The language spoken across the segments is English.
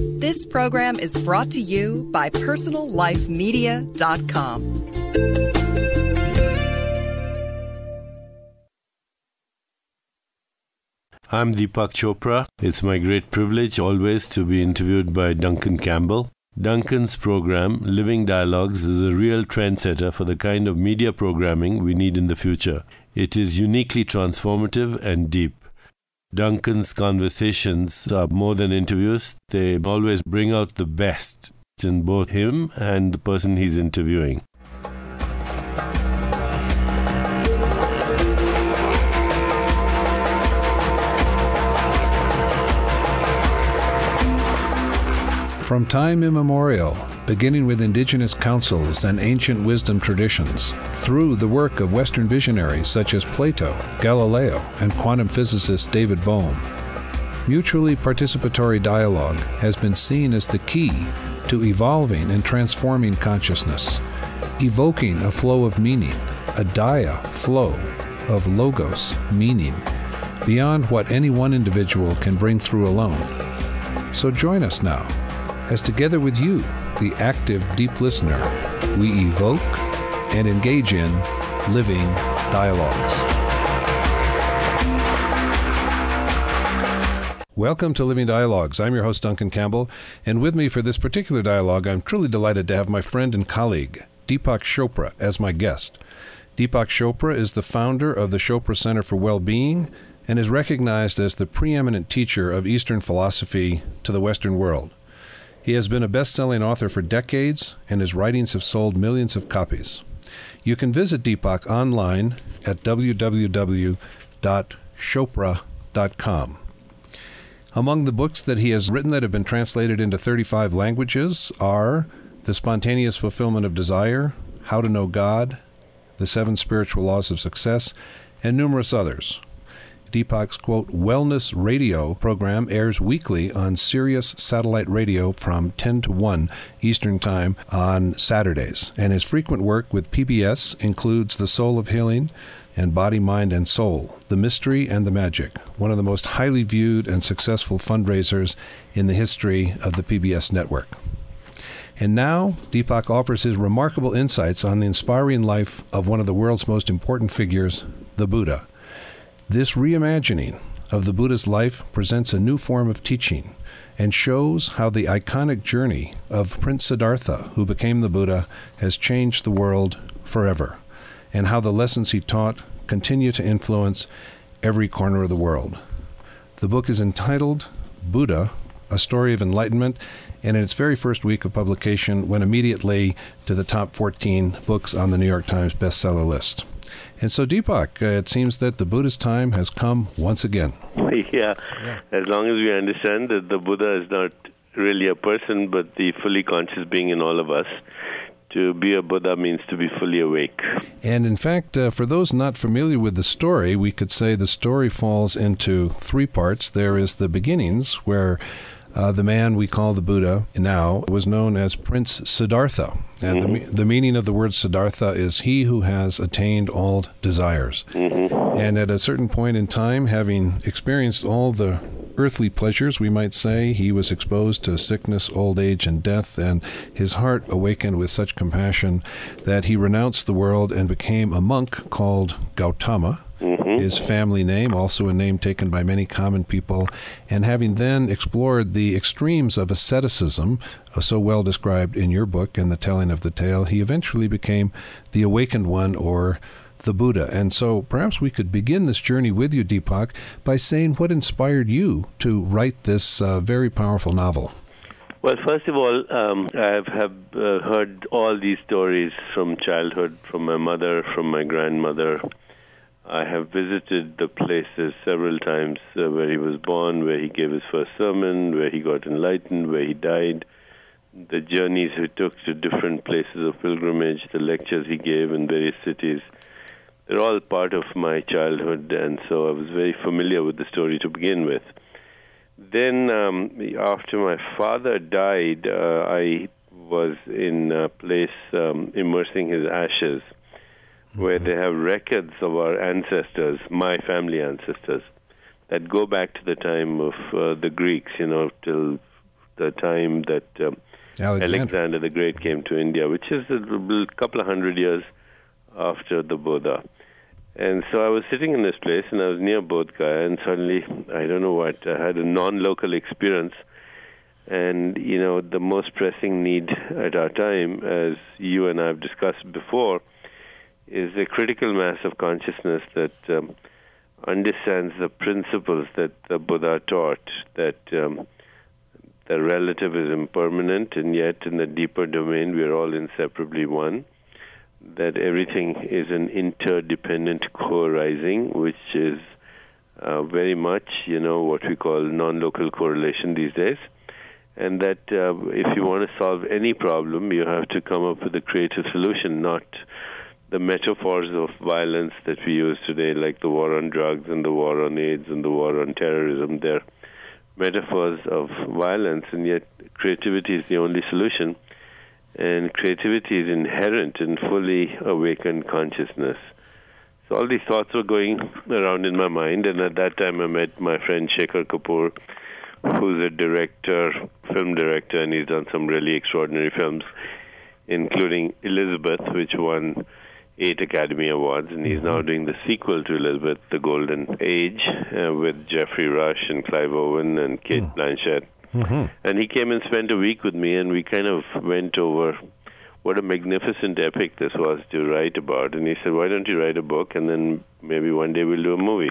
This program is brought to you by PersonalLifeMedia.com. I'm Deepak Chopra. It's my great privilege always to be interviewed by Duncan Campbell. Duncan's program, Living Dialogues, is a real trendsetter for the kind of media programming we need in the future. It is uniquely transformative and deep. Duncan's conversations are more than interviews. They always bring out the best in both him and the person he's interviewing. From time immemorial, beginning with indigenous councils and ancient wisdom traditions, through the work of Western visionaries such as Plato, Galileo, and quantum physicist David Bohm, mutually participatory dialogue has been seen as the key to evolving and transforming consciousness, evoking a flow of meaning, a daya flow of logos, meaning, beyond what any one individual can bring through alone. So join us now, as together with you, the active, deep listener, we evoke and engage in living dialogues. Welcome to Living Dialogues. I'm your host, Duncan Campbell, and with me for this particular dialogue, I'm truly delighted to have my friend and colleague, Deepak Chopra, as my guest. Deepak Chopra is the founder of the Chopra Center for Well-Being and is recognized as the preeminent teacher of Eastern philosophy to the Western world. He has been a best-selling author for decades, and his writings have sold millions of copies. You can visit Deepak online at www.chopra.com. Among the books that he has written that have been translated into 35 languages are The Spontaneous Fulfillment of Desire, How to Know God, The 7 Spiritual Laws of Success, and numerous others. Deepak's, quote, wellness radio program airs weekly on Sirius Satellite Radio from 10 to 1 Eastern Time on Saturdays. And his frequent work with PBS includes The Soul of Healing and Body, Mind, and Soul, The Mystery and the Magic, one of the most highly viewed and successful fundraisers in the history of the PBS network. And now, Deepak offers his remarkable insights on the inspiring life of one of the world's most important figures, the Buddha. This reimagining of the Buddha's life presents a new form of teaching and shows how the iconic journey of Prince Siddhartha, who became the Buddha, has changed the world forever, and how the lessons he taught continue to influence every corner of the world. The book is entitled Buddha, A Story of Enlightenment, and in its very first week of publication went immediately to the top 14 books on the New York Times bestseller list. And so, Deepak, it seems that the Buddha's time has come once again. Yeah, as long as we understand that the Buddha is not really a person, but the fully conscious being in all of us. To be a Buddha means to be fully awake. And in fact, for those not familiar with the story, we could say the story falls into 3 parts. There is the beginnings, where the man we call the Buddha now was known as Prince Siddhartha. And the meaning of the word Siddhartha is he who has attained all desires. And at a certain point in time, having experienced all the earthly pleasures, we might say, he was exposed to sickness, old age, and death, and his heart awakened with such compassion that he renounced the world and became a monk called Gautama. His family name, also a name taken by many common people, and having then explored the extremes of asceticism, so well described in your book and the telling of the tale, he eventually became the awakened one, or the Buddha. And so perhaps we could begin this journey with you, Deepak, by saying what inspired you to write this very powerful novel. Well, first of all, I have heard all these stories from childhood, from my mother, from my grandmother. I have visited the places several times where he was born, where he gave his first sermon, where he got enlightened, where he died, the journeys he took to different places of pilgrimage, the lectures he gave in various cities. They're all part of my childhood, and so I was very familiar with the story to begin with. Then, after my father died, I was in a place immersing his ashes, where they have records of our ancestors, my family ancestors, that go back to the time of the Greeks, till the time that Alexander the Great came to India, which is a couple of hundred years after the Buddha. And so I was sitting in this place, and I was near Bodh Gaya, and suddenly, I don't know what, I had a non-local experience. And, you know, the most pressing need at our time, as you and I have discussed before, is a critical mass of consciousness that understands the principles that the Buddha taught, that the relative is impermanent, and yet in the deeper domain we are all inseparably one, that everything is an interdependent co-arising, which is very much, you know, what we call non-local correlation these days. And that if you want to solve any problem, you have to come up with a creative solution, not the metaphors of violence that we use today, like the war on drugs and the war on AIDS and the war on terrorism. They're metaphors of violence, and yet creativity is the only solution. And creativity is inherent in fully awakened consciousness. So all these thoughts were going around in my mind, and at that time I met my friend Shekhar Kapoor, who's a director, film director, and he's done some really extraordinary films, including Elizabeth, which won 8 Academy Awards, and he's now doing the sequel to Elizabeth, The Golden Age, with Geoffrey Rush and Clive Owen and Kate Blanchett. And he came and spent a week with me, and we kind of went over what a magnificent epic this was to write about. And he said, why don't you write a book, and then maybe one day we'll do a movie.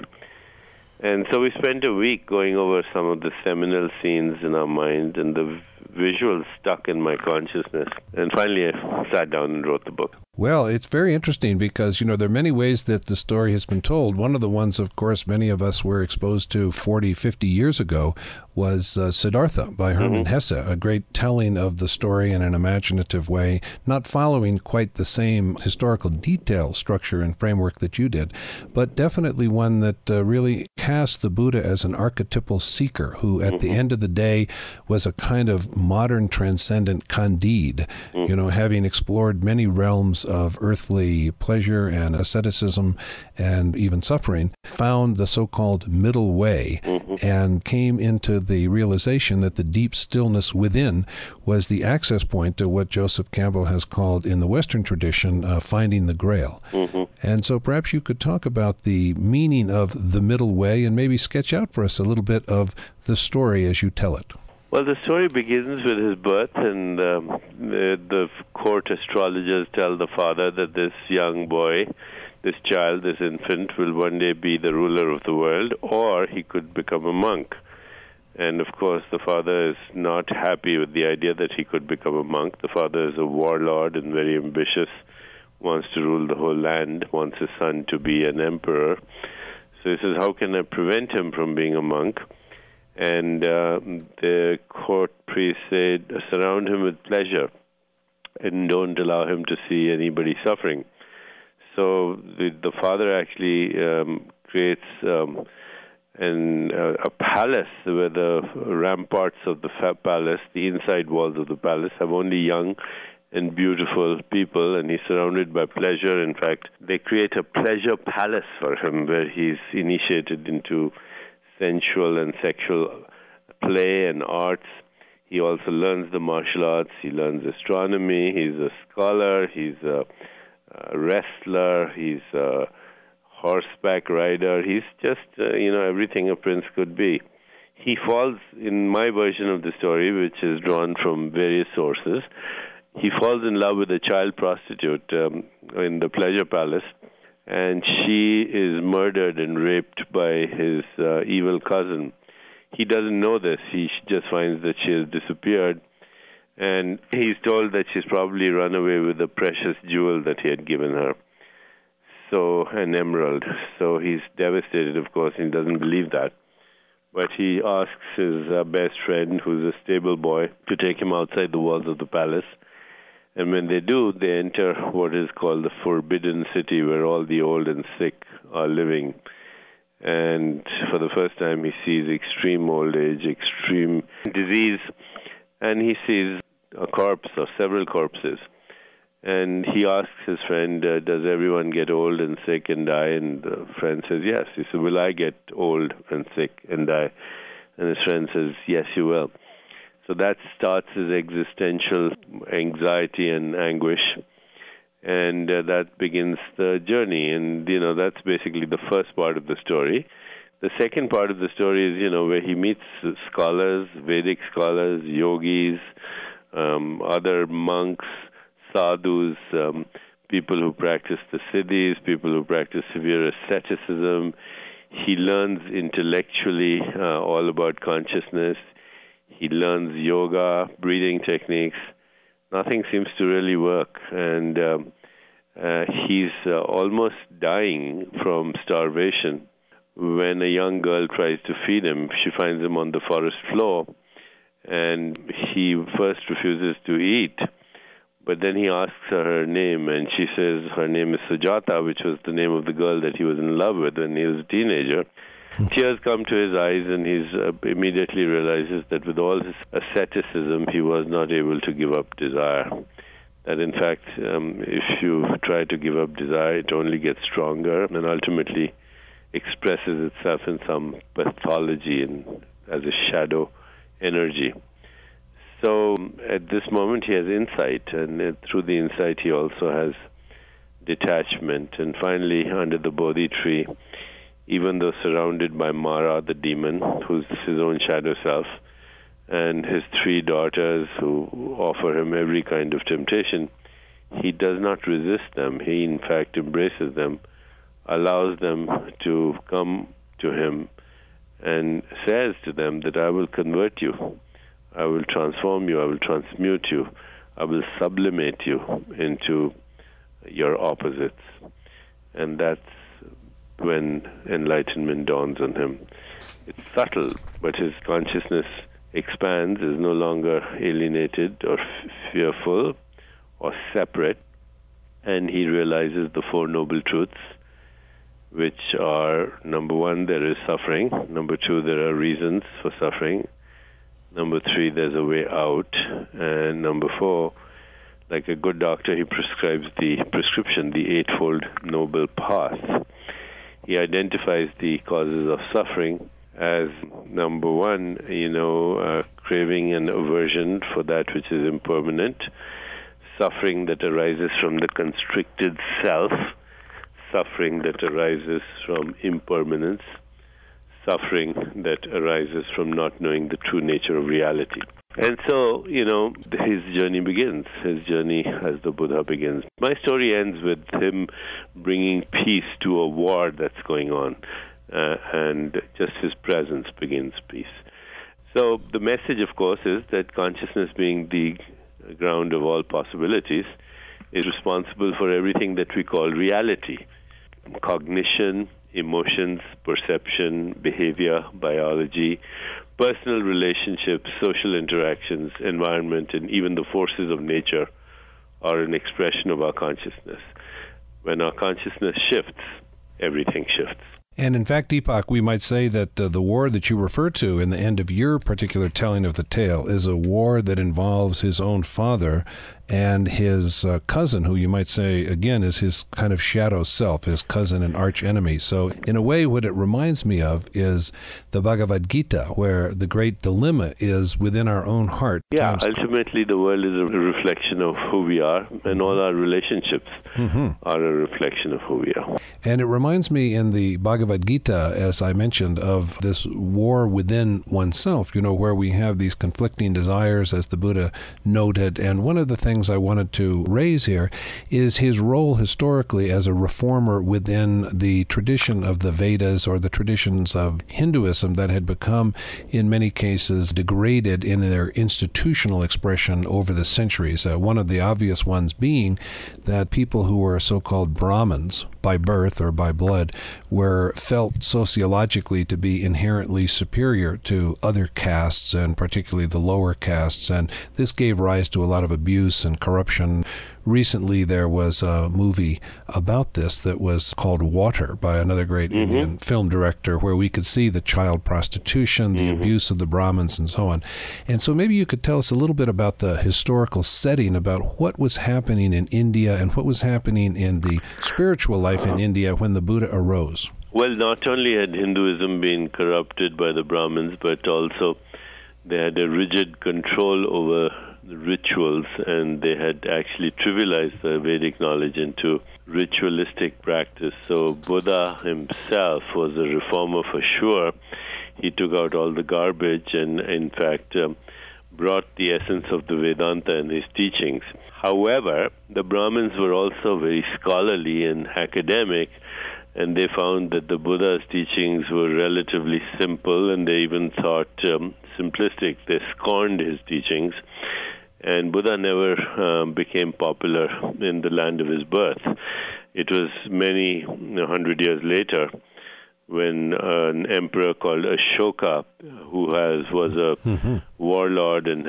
And so we spent a week going over some of the seminal scenes in our mind, and the visuals stuck in my consciousness. And finally I sat down and wrote the book. Well, it's very interesting because, you know, there are many ways that the story has been told. One of the ones, of course, many of us were exposed to 40, 50 years ago was Siddhartha by Hermann Hesse, a great telling of the story in an imaginative way, not following quite the same historical detail structure and framework that you did, but definitely one that really cast the Buddha as an archetypal seeker who, at the end of the day, was a kind of modern transcendent Candide, you know, having explored many realms of earthly pleasure and asceticism and even suffering, found the so-called middle way and came into the realization that the deep stillness within was the access point to what Joseph Campbell has called in the Western tradition finding the Grail. And so perhaps you could talk about the meaning of the middle way and maybe sketch out for us a little bit of the story as you tell it. Well, the story begins with his birth, and the court astrologers tell the father that this young boy, this child, this infant, will one day be the ruler of the world, or he could become a monk. And, of course, the father is not happy with the idea that he could become a monk. The father is a warlord and very ambitious, wants to rule the whole land, wants his son to be an emperor. So he says, how can I prevent him from being a monk? And the court priest said, surround him with pleasure and don't allow him to see anybody suffering. So the father actually creates a palace where the ramparts of the palace, the inside walls of the palace, have only young and beautiful people, and he's surrounded by pleasure. In fact, they create a pleasure palace for him where he's initiated into sensual and sexual play and arts. He also learns the martial arts. He learns astronomy. He's a scholar. He's a wrestler. He's a horseback rider. He's just, everything a prince could be. He falls, in my version of the story, which is drawn from various sources, he falls in love with a child prostitute in the pleasure palace. And she is murdered and raped by his evil cousin. He doesn't know this. He just finds that she has disappeared. And he's told that she's probably run away with a precious jewel that he had given her. So, an emerald. So he's devastated, of course, and he doesn't believe that. But he asks his best friend, who's a stable boy, to take him outside the walls of the palace. And when they do, they enter what is called the Forbidden City, where all the old and sick are living. And for the first time, he sees extreme old age, extreme disease, and he sees a corpse or several corpses. And he asks his friend, does everyone get old and sick and die? And the friend says, yes. He says, will I get old and sick and die? And his friend says, yes, you will. So So that starts his existential anxiety and anguish. And that begins the journey. And, that's basically the first part of the story. The second part of the story is, where he meets scholars, Vedic scholars, yogis, other monks, sadhus, people who practice the siddhis, people who practice severe asceticism. He learns intellectually all about consciousness. He learns yoga, breathing techniques. Nothing seems to really work. And he's almost dying from starvation when a young girl tries to feed him. She finds him on the forest floor, and he first refuses to eat. But then he asks her name, and she says her name is Sujata, which was the name of the girl that he was in love with when he was a teenager. Tears come to his eyes, and he immediately realizes that with all his asceticism, he was not able to give up desire. That in fact, if you try to give up desire, it only gets stronger and ultimately expresses itself in some pathology and as a shadow energy. So at this moment he has insight, and through the insight he also has detachment. And finally, under the Bodhi tree, even though surrounded by Mara, the demon, who's his own shadow self, and his 3 daughters who offer him every kind of temptation, he does not resist them. He in fact embraces them, allows them to come to him, and says to them that I will convert you, I will transform you, I will transmute you, I will sublimate you into your opposites. And that's when enlightenment dawns on him. It's subtle, but his consciousness expands, is no longer alienated or fearful or separate, and he realizes the 4 noble truths, which are, number 1, there is suffering. Number 2, there are reasons for suffering. Number 3, there's a way out. And number 4, like a good doctor, he prescribes the prescription, the Eightfold Noble Path. He identifies the causes of suffering as, number 1, craving and aversion for that which is impermanent, suffering that arises from the constricted self, suffering that arises from impermanence, suffering that arises from not knowing the true nature of reality. And so, his journey begins. His journey as the Buddha begins. My story ends with him bringing peace to a war that's going on, and just his presence begins peace. So the message, of course, is that consciousness, being the ground of all possibilities, is responsible for everything that we call reality. Cognition, emotions, perception, behavior, biology, personal relationships, social interactions, environment, and even the forces of nature are an expression of our consciousness. When our consciousness shifts, everything shifts. And in fact, Deepak, we might say that the war that you refer to in the end of your particular telling of the tale is a war that involves his own father and his cousin, who you might say, again, is his kind of shadow self, his cousin and arch enemy. So in a way, what it reminds me of is the Bhagavad Gita, where the great dilemma is within our own heart. Yeah, ultimately the world is a reflection of who we are, and all our relationships are a reflection of who we are. And it reminds me in the Bhagavad Gita, as I mentioned, of this war within oneself, where we have these conflicting desires, as the Buddha noted. And one of the things I wanted to raise here is his role historically as a reformer within the tradition of the Vedas, or the traditions of Hinduism that had become, in many cases, degraded in their institutional expression over the centuries. One of the obvious ones being that people who were so-called Brahmins by birth or by blood were felt sociologically to be inherently superior to other castes, and particularly the lower castes, and this gave rise to a lot of abuse and corruption. Recently, there was a movie about this that was called Water by another great Indian film director, where we could see the child prostitution, the abuse of the Brahmins, and so on. And so maybe you could tell us a little bit about the historical setting, about what was happening in India and what was happening in the spiritual life in India when the Buddha arose. Well, not only had Hinduism been corrupted by the Brahmins, but also They had a rigid control over the rituals, and they had actually trivialized the Vedic knowledge into ritualistic practice. So Buddha himself was a reformer for sure. He took out all the garbage and, in fact, brought the essence of the Vedanta in his teachings. However, the Brahmins were also very scholarly and academic, and they found that the Buddha's teachings were relatively simple, and they even thought simplistic. They scorned his teachings, and Buddha never became popular in the land of his birth. It was many 100 years later when an emperor called Ashoka, who was a warlord and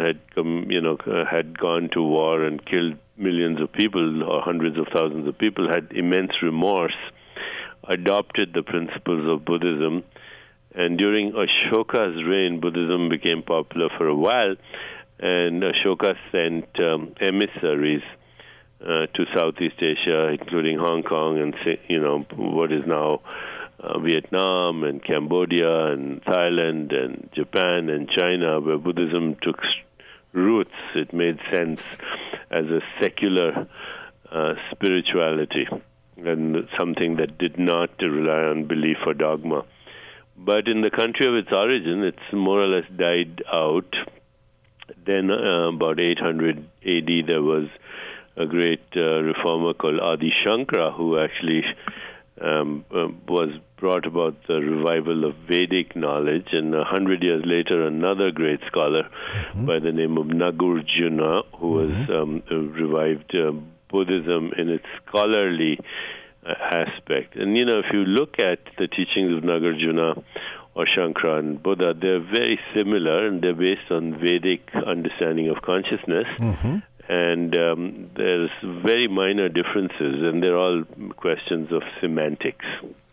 had gone to war and killed millions of people or hundreds of thousands of people, had immense remorse, adopted the principles of Buddhism. And during Ashoka's reign, Buddhism became popular for a while, and Ashoka sent emissaries to Southeast Asia, including Hong Kong and what is now Vietnam and Cambodia and Thailand and Japan and China, where Buddhism took roots. It made sense as a secular spirituality and something that did not rely on belief or dogma. But in the country of its origin, it's more or less died out. Then about 800 AD, there was a great reformer called Adi Shankara, who actually was brought about the revival of Vedic knowledge. And 100 years later, another great scholar by the name of Nagarjuna, who was revived Buddhism in its scholarly aspect. And, if you look at the teachings of Nagarjuna or Shankara and Buddha, they're very similar, and they're based on Vedic understanding of consciousness. And there's very minor differences, and they're all questions of semantics.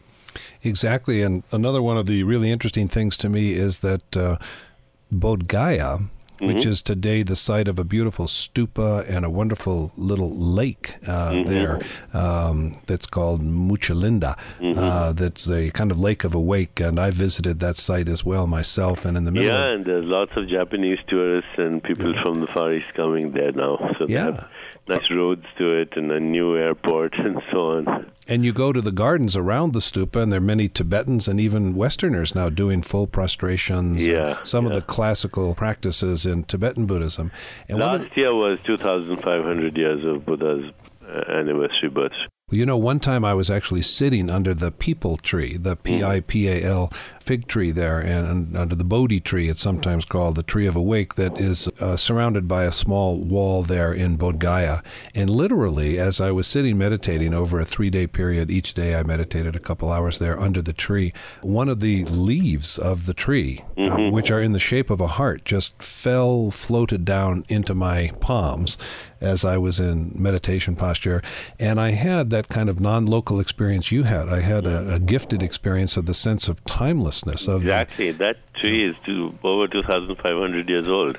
Exactly. And another one of the really interesting things to me is that Bodh Gaya, which is today the site of a beautiful stupa and a wonderful little lake there that's called Muchalinda. That's a kind of lake of a wake, and I visited that site as well myself. And in the middle, and there's lots of Japanese tourists and people from the Far East coming there now. So they have nice roads to it and a new airport and so on. And you go to the gardens around the stupa, and there are many Tibetans and even Westerners now doing full prostrations. Some of the classical practices in Tibetan Buddhism. And last year was 2,500 years of Buddha's anniversary birth. Well, one time I was actually sitting under the peepal tree, the P-I-P-A-L fig tree there, and under the Bodhi tree, it's sometimes called the Tree of Awake, that is surrounded by a small wall there in Bodh Gaya. And literally, as I was sitting meditating over a 3-day period, each day I meditated a couple hours there under the tree, one of the leaves of the tree, which are in the shape of a heart, just floated down into my palms as I was in meditation posture. And I had that kind of non-local experience you had. I had a gifted experience of the sense of timelessness. Exactly. That tree is over 2,500 years old.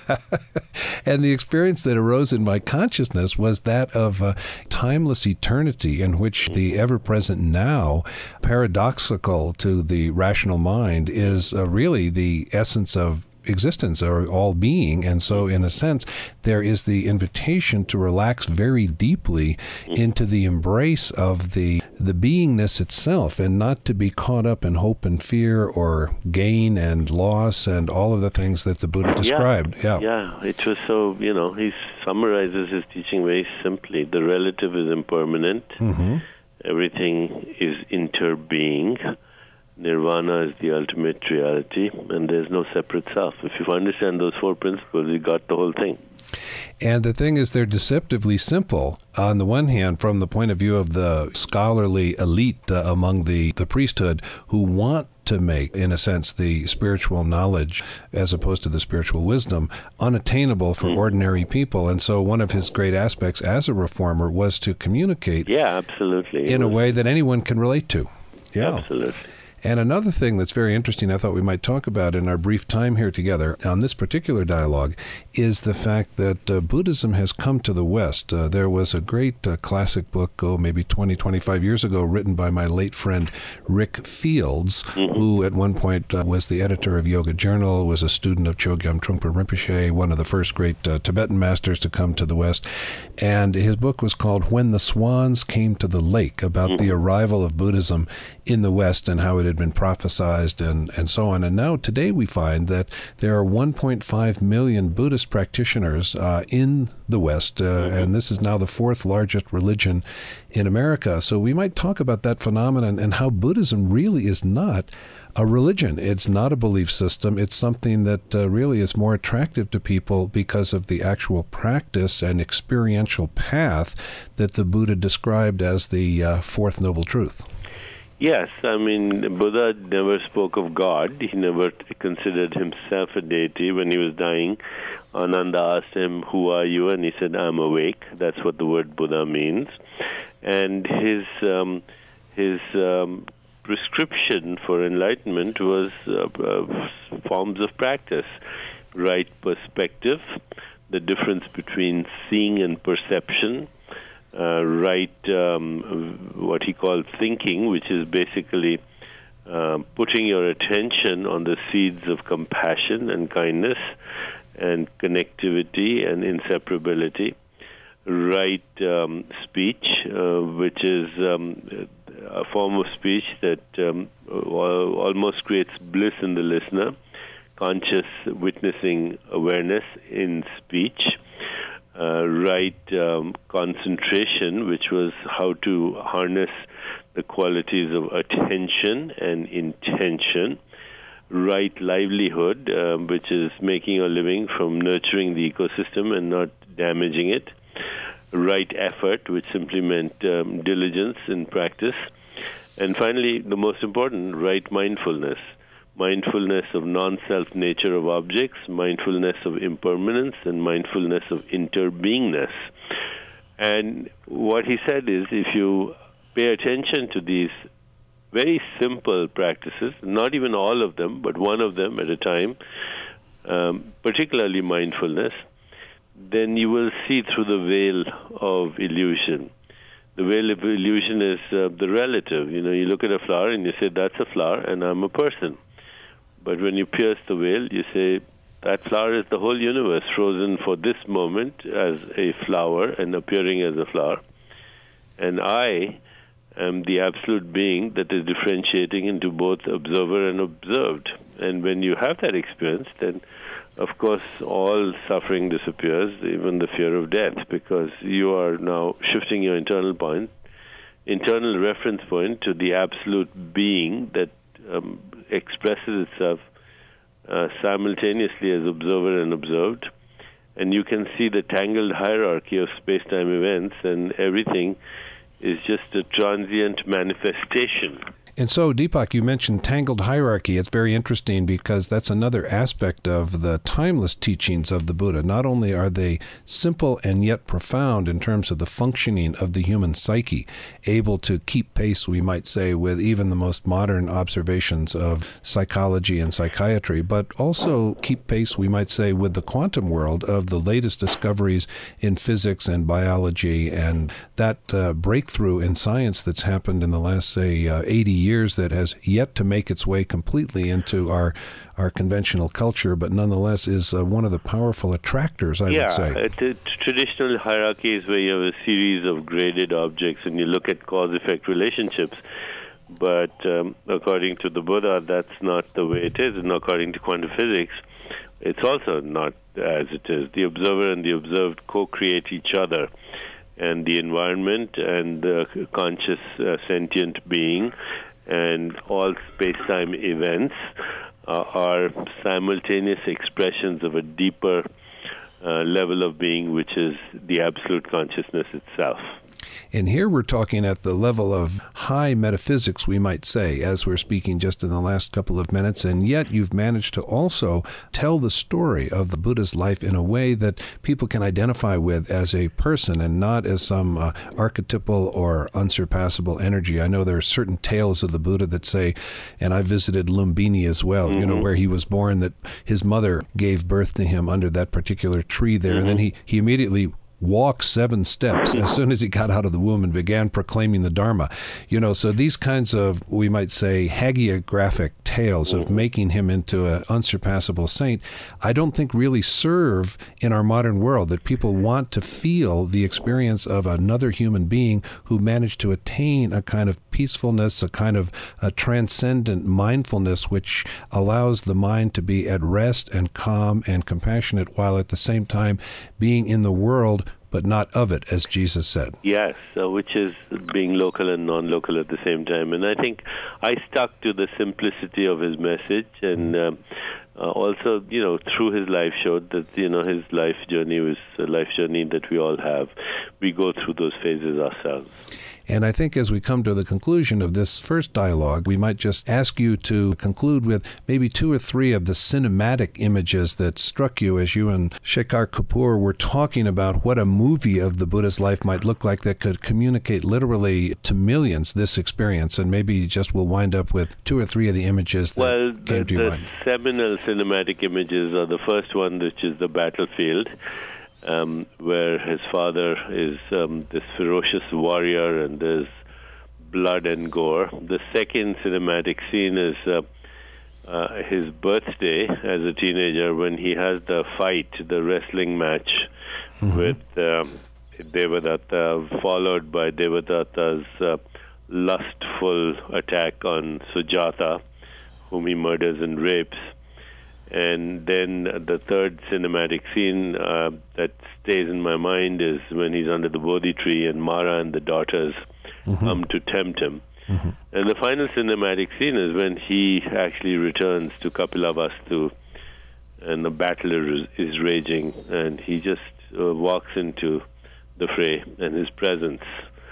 And the experience that arose in my consciousness was that of timeless eternity, in which the ever-present now, paradoxical to the rational mind, is really the essence of existence or all being. And so in a sense there is the invitation to relax very deeply into the embrace of the beingness itself, and not to be caught up in hope and fear or gain and loss and all of the things that the Buddha described. It was so, he summarizes his teaching very simply. The relative is impermanent. Everything is interbeing. Nirvana is the ultimate reality, and there's no separate self. If you understand those 4 principles, you got the whole thing. And the thing is, they're deceptively simple. On the one hand, from the point of view of the scholarly elite among the priesthood, who want to make, in a sense, the spiritual knowledge, as opposed to the spiritual wisdom, unattainable for ordinary people. And so one of his great aspects as a reformer was to communicate absolutely. in a way that anyone can relate to. Absolutely. And another thing that's very interesting I thought we might talk about in our brief time here together on this particular dialogue is the fact that Buddhism has come to the West. There was a great classic book, maybe 20, 25 years ago, written by my late friend Rick Fields, who at one point was the editor of Yoga Journal, was a student of Chogyam Trungpa Rinpoche, one of the first great Tibetan masters to come to the West. And his book was called When the Swans Came to the Lake, about the arrival of Buddhism in the West and how it had been prophesized and so on. And now today we find that there are 1.5 million Buddhist practitioners in the West, and this is now the fourth largest religion in America. So we might talk about that phenomenon and how Buddhism really is not a religion. It's not a belief system. It's something that really is more attractive to people because of the actual practice and experiential path that the Buddha described as the Fourth Noble Truth. Yes, I mean, Buddha never spoke of God. He never considered himself a deity. When he was dying, Ananda asked him, "Who are you?" And he said, "I'm awake." That's what the word Buddha means. And his prescription for enlightenment was forms of practice, right perspective, the difference between seeing and perception, right, what he called thinking, which is basically putting your attention on the seeds of compassion and kindness and connectivity and inseparability. Right speech, which is a form of speech that almost creates bliss in the listener, conscious witnessing awareness in speech. Right concentration, which was how to harness the qualities of attention and intention. Right livelihood, which is making a living from nurturing the ecosystem and not damaging it. Right effort, which simply meant diligence in practice. And finally, the most important, right mindfulness. Mindfulness of non-self nature of objects, mindfulness of impermanence, and mindfulness of interbeingness. And what he said is, if you pay attention to these very simple practices, not even all of them, but one of them at a time, particularly mindfulness, then you will see through the veil of illusion. The veil of illusion is the relative. You know, you look at a flower and you say, that's a flower and I'm a person. But when you pierce the veil, you say, that flower is the whole universe frozen for this moment as a flower and appearing as a flower. And I am the absolute being that is differentiating into both observer and observed. And when you have that experience, then of course all suffering disappears, even the fear of death, because you are now shifting your internal reference point to the absolute being that expresses itself simultaneously as observer and observed. And you can see the tangled hierarchy of space-time events, and everything is just a transient manifestation. And so, Deepak, you mentioned tangled hierarchy. It's very interesting because that's another aspect of the timeless teachings of the Buddha. Not only are they simple and yet profound in terms of the functioning of the human psyche, able to keep pace, we might say, with even the most modern observations of psychology and psychiatry, but also keep pace, we might say, with the quantum world of the latest discoveries in physics and biology, and that breakthrough in science that's happened in the last, say, 80 years that has yet to make its way completely into our conventional culture, but nonetheless is one of the powerful attractors, I would say. Yeah, traditional hierarchy is where you have a series of graded objects and you look at cause-effect relationships. But according to the Buddha, that's not the way it is, and according to quantum physics, it's also not as it is. The observer and the observed co-create each other, and the environment and the conscious sentient being and all space-time events are simultaneous expressions of a deeper level of being, which is the absolute consciousness itself. And here we're talking at the level of high metaphysics, we might say, as we're speaking just in the last couple of minutes, and yet you've managed to also tell the story of the Buddha's life in a way that people can identify with as a person and not as some archetypal or unsurpassable energy. I know there are certain tales of the Buddha that say, and I visited Lumbini as well, you know, where he was born, that his mother gave birth to him under that particular tree there, and then he immediately walked 7 steps as soon as he got out of the womb and began proclaiming the Dharma. You know, so these kinds of, we might say, hagiographic tales of making him into an unsurpassable saint, I don't think really serve in our modern world, that people want to feel the experience of another human being who managed to attain a kind of peacefulness, a kind of a transcendent mindfulness, which allows the mind to be at rest and calm and compassionate, while at the same time being in the world, but not of it, as Jesus said. Yes, which is being local and non-local at the same time. And I think I stuck to the simplicity of his message, and also, you know, through his life showed that, you know, his life journey was a life journey that we all have. We go through those phases ourselves. And I think as we come to the conclusion of this first dialogue, we might just ask you to conclude with maybe 2 or 3 of the cinematic images that struck you as you and Shekhar Kapoor were talking about what a movie of the Buddha's life might look like that could communicate literally to millions this experience. And maybe just we'll wind up with 2 or 3 of the images that came to your mind. The seminal cinematic images are the first one, which is the battlefield, where his father is this ferocious warrior and there's blood and gore. The second cinematic scene is his birthday as a teenager, when he has the fight, the wrestling match with Devadatta, followed by Devadatta's lustful attack on Sujata, whom he murders and rapes. And then the third cinematic scene that stays in my mind is when he's under the Bodhi tree and Mara and the daughters come to tempt him. And the final cinematic scene is when he actually returns to Kapilavastu and the battle is raging, and he just walks into the fray, and his presence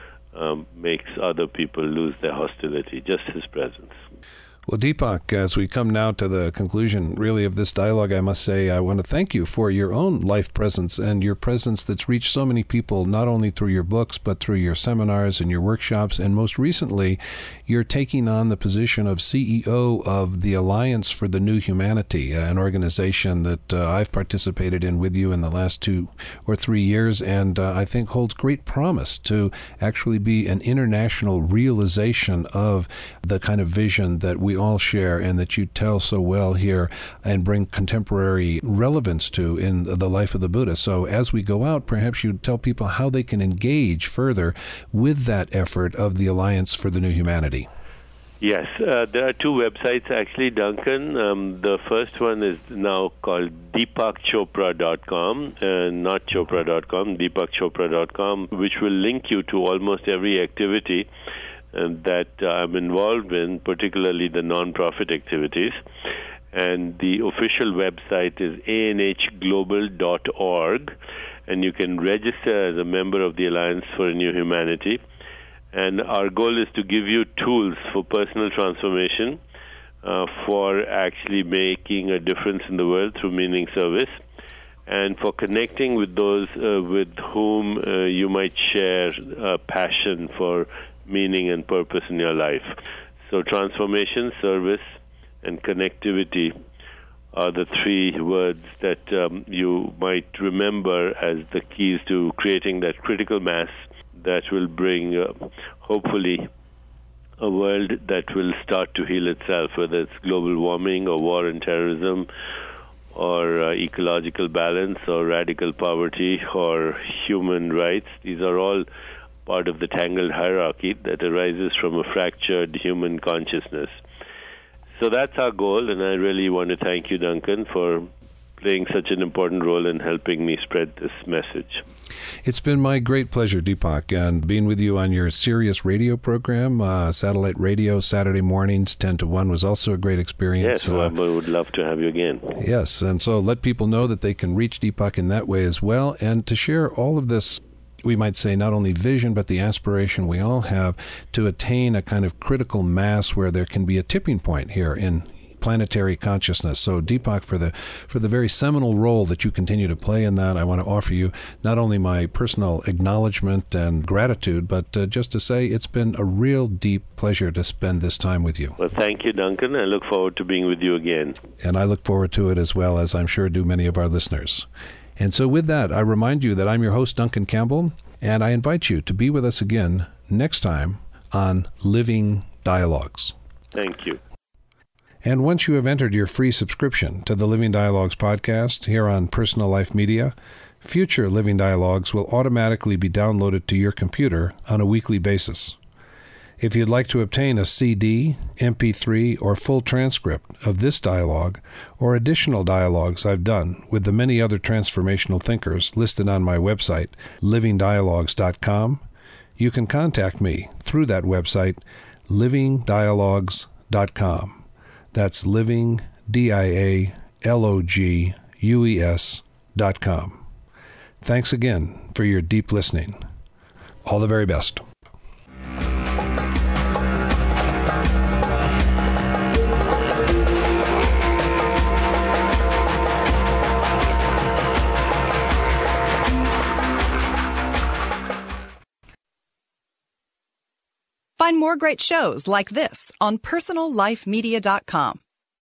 makes other people lose their hostility, just his presence. Well, Deepak, as we come now to the conclusion, really, of this dialogue, I must say I want to thank you for your own life presence and your presence that's reached so many people, not only through your books, but through your seminars and your workshops. And most recently, you're taking on the position of CEO of the Alliance for the New Humanity, an organization that I've participated in with you in the last 2 or 3 years, and I think holds great promise to actually be an international realization of the kind of vision that we all share and that you tell so well here and bring contemporary relevance to in the life of the Buddha. So as we go out, perhaps you'd tell people how they can engage further with that effort of the Alliance for the New Humanity. Yes, there are 2 websites actually, Duncan. The first one is now called deepakchopra.com, not chopra.com, deepakchopra.com, which will link you to almost every activity that I'm involved in, particularly the non-profit activities. And the official website is anhglobal.org, and you can register as a member of the Alliance for a New Humanity. And our goal is to give you tools for personal transformation, for actually making a difference in the world through meaning service, and for connecting with those with whom you might share a passion for meaning and purpose in your life. So transformation, service, and connectivity are the 3 words that you might remember as the keys to creating that critical mass that will bring, hopefully, a world that will start to heal itself, whether it's global warming or war and terrorism or ecological balance or radical poverty or human rights. These are all part of the tangled hierarchy that arises from a fractured human consciousness. So that's our goal, and I really want to thank you, Duncan, for playing such an important role in helping me spread this message. It's been my great pleasure, Deepak, and being with you on your Sirius radio program, satellite radio, Saturday mornings, 10 to 1, was also a great experience. Yes, I would love to have you again. Yes, and so let people know that they can reach Deepak in that way as well, and to share all of this we might say, not only vision, but the aspiration we all have to attain a kind of critical mass where there can be a tipping point here in planetary consciousness. So Deepak, for the very seminal role that you continue to play in that, I want to offer you not only my personal acknowledgement and gratitude, but just to say it's been a real deep pleasure to spend this time with you. Well, thank you, Duncan. I look forward to being with you again. And I look forward to it as well, as I'm sure do many of our listeners. And so with that, I remind you that I'm your host, Duncan Campbell, and I invite you to be with us again next time on Living Dialogues. Thank you. And once you have entered your free subscription to the Living Dialogues podcast here on Personal Life Media, future Living Dialogues will automatically be downloaded to your computer on a weekly basis. If you'd like to obtain a CD, MP3, or full transcript of this dialogue or additional dialogues I've done with the many other transformational thinkers listed on my website, livingdialogues.com, you can contact me through that website, livingdialogues.com. That's living, DIALOGUES.com. Thanks again for your deep listening. All the very best. Find more great shows like this on PersonalLifeMedia.com.